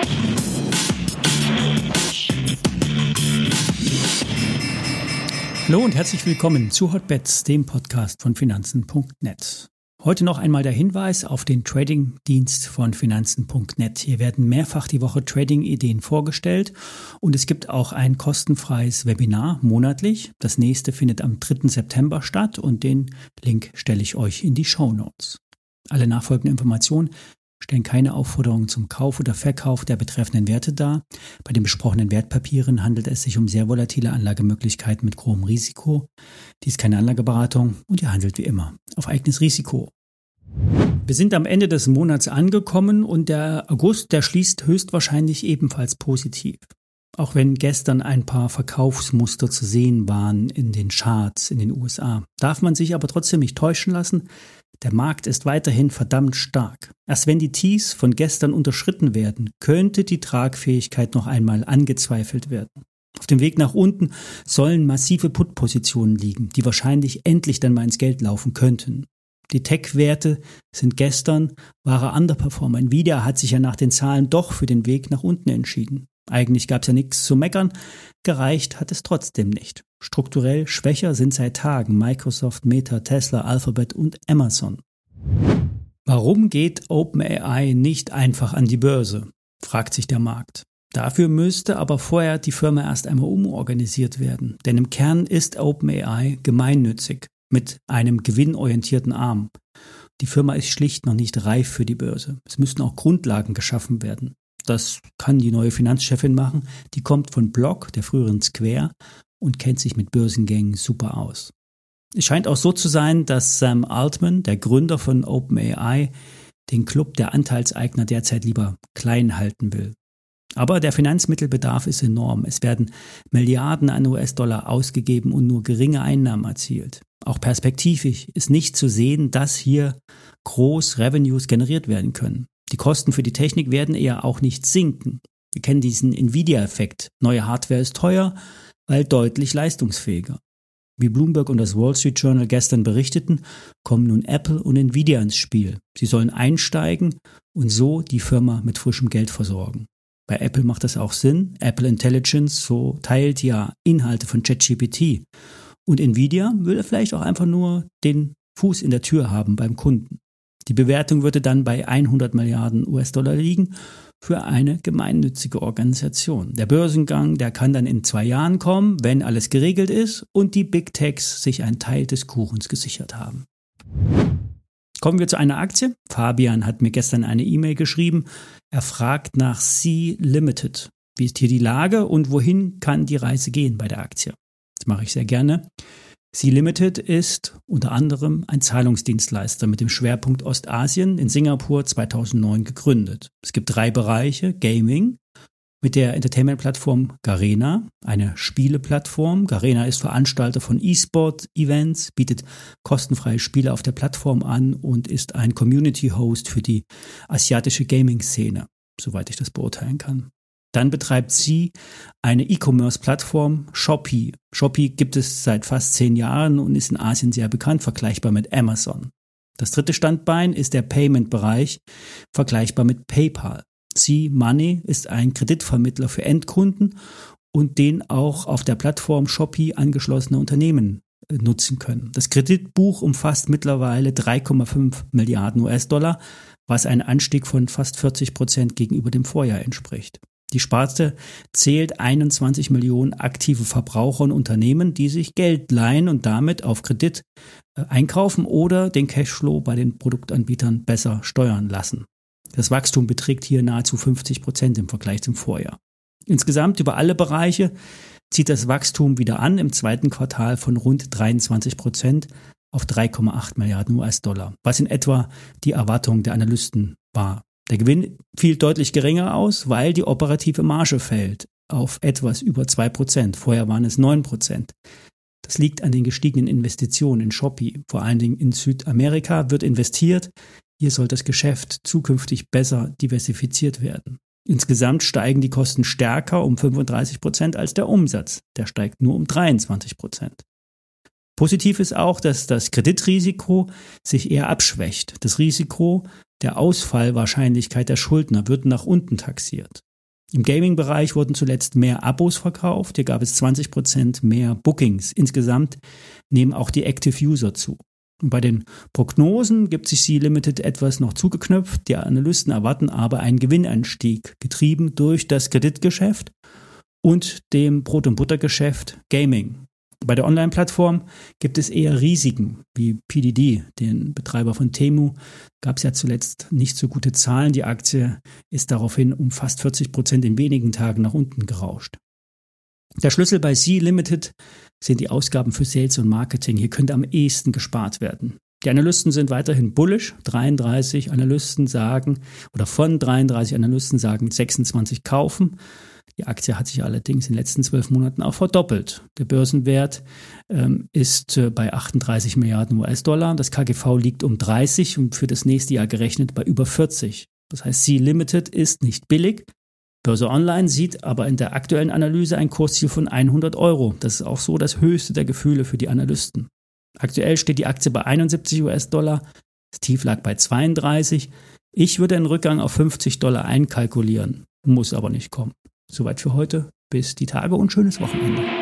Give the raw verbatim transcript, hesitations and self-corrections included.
Hallo und herzlich willkommen zu Hotbets, dem Podcast von Finanzen Punkt net. Heute noch einmal der Hinweis auf den Trading-Dienst von Finanzen Punkt net. Hier werden mehrfach die Woche Trading-Ideen vorgestellt und es gibt auch ein kostenfreies Webinar monatlich. Das nächste findet am dritten September statt und den Link stelle ich euch in die Shownotes. Alle nachfolgenden Informationen stellen keine Aufforderungen zum Kauf oder Verkauf der betreffenden Werte dar. Bei den besprochenen Wertpapieren handelt es sich um sehr volatile Anlagemöglichkeiten mit hohem Risiko. Dies ist keine Anlageberatung und ihr handelt wie immer auf eigenes Risiko. Wir sind am Ende des Monats angekommen und der August, der schließt höchstwahrscheinlich ebenfalls positiv. Auch wenn gestern ein paar Verkaufsmuster zu sehen waren in den Charts in den U S A, darf man sich aber trotzdem nicht täuschen lassen. Der Markt ist weiterhin verdammt stark. Erst wenn die Tiefs von gestern unterschritten werden, könnte die Tragfähigkeit noch einmal angezweifelt werden. Auf dem Weg nach unten sollen massive Put-Positionen liegen, die wahrscheinlich endlich dann mal ins Geld laufen könnten. Die Tech-Werte sind gestern wahre Underperformer. Nvidia hat sich ja nach den Zahlen doch für den Weg nach unten entschieden. Eigentlich gab es ja nichts zu meckern, gereicht hat es trotzdem nicht. Strukturell schwächer sind seit Tagen Microsoft, Meta, Tesla, Alphabet und Amazon. Warum geht OpenAI nicht einfach an die Börse, fragt sich der Markt. Dafür müsste aber vorher die Firma erst einmal umorganisiert werden, denn im Kern ist OpenAI gemeinnützig mit einem gewinnorientierten Arm. Die Firma ist schlicht noch nicht reif für die Börse. Es müssten auch Grundlagen geschaffen werden. Das kann die neue Finanzchefin machen. Die kommt von Block, der früheren Square, und kennt sich mit Börsengängen super aus. Es scheint auch so zu sein, dass Sam Altman, der Gründer von OpenAI, den Club der Anteilseigner derzeit lieber klein halten will. Aber der Finanzmittelbedarf ist enorm. Es werden Milliarden an U S-Dollar ausgegeben und nur geringe Einnahmen erzielt. Auch perspektivisch ist nicht zu sehen, dass hier groß Revenues generiert werden können. Die Kosten für die Technik werden eher auch nicht sinken. Wir kennen diesen Nvidia-Effekt. Neue Hardware ist teuer, weil deutlich leistungsfähiger. Wie Bloomberg und das Wall Street Journal gestern berichteten, kommen nun Apple und Nvidia ins Spiel. Sie sollen einsteigen und so die Firma mit frischem Geld versorgen. Bei Apple macht das auch Sinn. Apple Intelligence so teilt ja Inhalte von ChatGPT. Und Nvidia will vielleicht auch einfach nur den Fuß in der Tür haben beim Kunden. Die Bewertung würde dann bei hundert Milliarden U S-Dollar liegen für eine gemeinnützige Organisation. Der Börsengang, der kann dann in zwei Jahren kommen, wenn alles geregelt ist und die Big Techs sich einen Teil des Kuchens gesichert haben. Kommen wir zu einer Aktie. Fabian hat mir gestern eine E-Mail geschrieben. Er fragt nach Sea Limited. Wie ist hier die Lage und wohin kann die Reise gehen bei der Aktie? Das mache ich sehr gerne. Sea Limited ist unter anderem ein Zahlungsdienstleister mit dem Schwerpunkt Ostasien, in Singapur zweitausendneun gegründet. Es gibt drei Bereiche: Gaming mit der Entertainment-Plattform Garena, eine Spieleplattform. Garena ist Veranstalter von E-Sport-Events, bietet kostenfreie Spiele auf der Plattform an und ist ein Community-Host für die asiatische Gaming-Szene, soweit ich das beurteilen kann. Dann betreibt sie eine E-Commerce-Plattform, Shopee. Shopee gibt es seit fast zehn Jahren und ist in Asien sehr bekannt, vergleichbar mit Amazon. Das dritte Standbein ist der Payment-Bereich, vergleichbar mit PayPal. Sea Money ist ein Kreditvermittler für Endkunden und den auch auf der Plattform Shopee angeschlossene Unternehmen nutzen können. Das Kreditbuch umfasst mittlerweile drei Komma fünf Milliarden U S-Dollar, was ein Anstieg von fast vierzig Prozent gegenüber dem Vorjahr entspricht. Die Sparte zählt einundzwanzig Millionen aktive Verbraucher und Unternehmen, die sich Geld leihen und damit auf Kredit einkaufen oder den Cashflow bei den Produktanbietern besser steuern lassen. Das Wachstum beträgt hier nahezu fünfzig Prozent im Vergleich zum Vorjahr. Insgesamt über alle Bereiche zieht das Wachstum wieder an im zweiten Quartal von rund dreiundzwanzig Prozent auf drei Komma acht Milliarden U S-Dollar, was in etwa die Erwartung der Analysten war. Der Gewinn fiel deutlich geringer aus, weil die operative Marge fällt auf etwas über zwei Prozent. Vorher waren es neun Prozent. Das liegt an den gestiegenen Investitionen in Shopee. Vor allen Dingen in Südamerika wird investiert. Hier soll das Geschäft zukünftig besser diversifiziert werden. Insgesamt steigen die Kosten stärker um fünfunddreißig Prozent als der Umsatz. Der steigt nur um dreiundzwanzig Prozent. Positiv ist auch, dass das Kreditrisiko sich eher abschwächt. Das Risiko der Ausfallwahrscheinlichkeit der Schuldner wird nach unten taxiert. Im Gaming-Bereich wurden zuletzt mehr Abos verkauft. Hier gab es zwanzig Prozent mehr Bookings. Insgesamt nehmen auch die Active User zu. Und bei den Prognosen gibt sich Sea Limited etwas noch zugeknöpft. Die Analysten erwarten aber einen Gewinnanstieg, getrieben durch das Kreditgeschäft und dem Brot- und Buttergeschäft Gaming. Bei der Online-Plattform gibt es eher Risiken, wie P D D, den Betreiber von Temu. Gab es ja zuletzt nicht so gute Zahlen. Die Aktie ist daraufhin um fast vierzig Prozent in wenigen Tagen nach unten gerauscht. Der Schlüssel bei Sea Limited sind die Ausgaben für Sales und Marketing. Hier könnte am ehesten gespart werden. Die Analysten sind weiterhin bullish. dreiunddreißig Analysten sagen, oder von dreiunddreißig Analysten sagen sechsundzwanzig kaufen. Die Aktie hat sich allerdings in den letzten zwölf Monaten auch verdoppelt. Der Börsenwert ähm, ist äh, bei achtunddreißig Milliarden U S-Dollar. Das K G V liegt um dreißig und für das nächste Jahr gerechnet bei über vierzig. Das heißt, Sea Limited ist nicht billig. Börse Online sieht aber in der aktuellen Analyse ein Kursziel von hundert Euro. Das ist auch so das höchste der Gefühle für die Analysten. Aktuell steht die Aktie bei einundsiebzig U S-Dollar. Das Tief lag bei zweiunddreißig. Ich würde einen Rückgang auf fünfzig Dollar einkalkulieren, muss aber nicht kommen. Soweit für heute. Bis die Tage und schönes Wochenende.